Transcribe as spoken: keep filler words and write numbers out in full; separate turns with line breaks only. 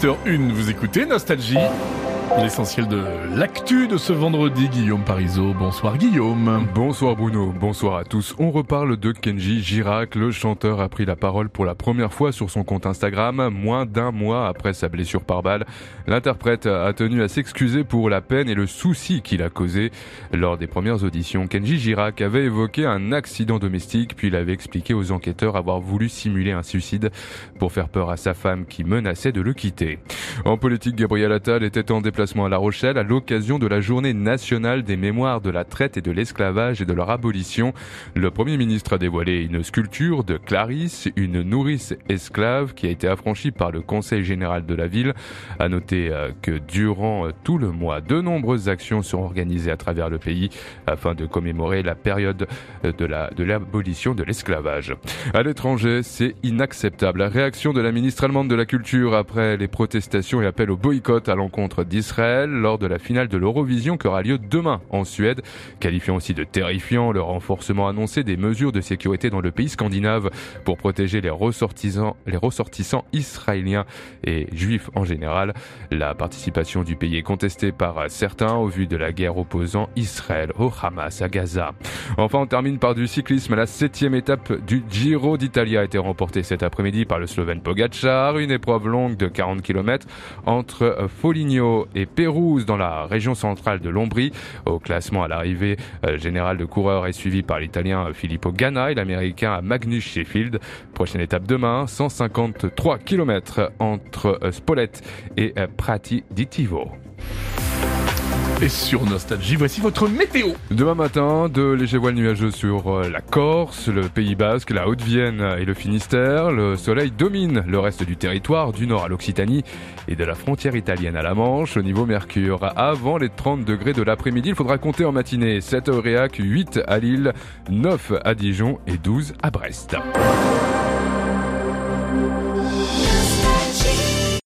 dix-huit heures une, vous écoutez Nostalgie. L'essentiel de l'actu de ce vendredi, Guillaume Parisot. Bonsoir Guillaume.
Bonsoir Bruno, bonsoir à tous. On reparle de Kenji Girac. Le chanteur a pris la parole pour la première fois sur son compte Instagram, moins d'un mois après sa blessure par balle. L'interprète a tenu à s'excuser pour la peine et le souci qu'il a causé. Lors des premières auditions, Kenji Girac avait évoqué un accident domestique, puis il avait expliqué aux enquêteurs avoir voulu simuler un suicide pour faire peur à sa femme qui menaçait de le quitter. En politique, Gabriel Attal était en déplacement à La Rochelle à l'occasion de la journée nationale des mémoires de la traite et de l'esclavage et de leur abolition. Le Premier ministre a dévoilé une sculpture de Clarisse, une nourrice esclave qui a été affranchie par le Conseil général de la ville. À noter que durant tout le mois, de nombreuses actions seront organisées à travers le pays afin de commémorer la période de la, de l'abolition de l'esclavage. À l'étranger, c'est inacceptable. La réaction de la ministre allemande de la Culture après les protestations et appels au boycott à l'encontre d'Israël lors de la finale de l'Eurovision qui aura lieu demain en Suède, qualifiant aussi de terrifiant le renforcement annoncé des mesures de sécurité dans le pays scandinave pour protéger les ressortissants, les ressortissants israéliens et juifs en général. La participation du pays est contestée par certains au vu de la guerre opposant Israël au Hamas à Gaza. Enfin, on termine par du cyclisme. La septième étape du Giro d'Italia a été remportée cet après-midi par le Slovène Pogačar, une épreuve longue de quarante kilomètres entre Foligno et Pérouse dans la région centrale de l'Ombrie. Au classement à l'arrivée euh, générale de coureurs est suivi par l'Italien Filippo Ganna et l'Américain Magnus Sheffield. Prochaine étape demain, cent cinquante-trois kilomètres entre euh, Spolète et euh, Prati di Tivo.
Et sur Nostalgie, voici votre météo.
Demain matin, de légers voiles nuageux sur la Corse, le Pays Basque, la Haute-Vienne et le Finistère. Le soleil domine le reste du territoire, du nord à l'Occitanie et de la frontière italienne à la Manche. Au niveau mercure, avant les trente degrés de l'après-midi, il faudra compter en matinée sept à Aurillac, huit à Lille, neuf à Dijon et douze à Brest.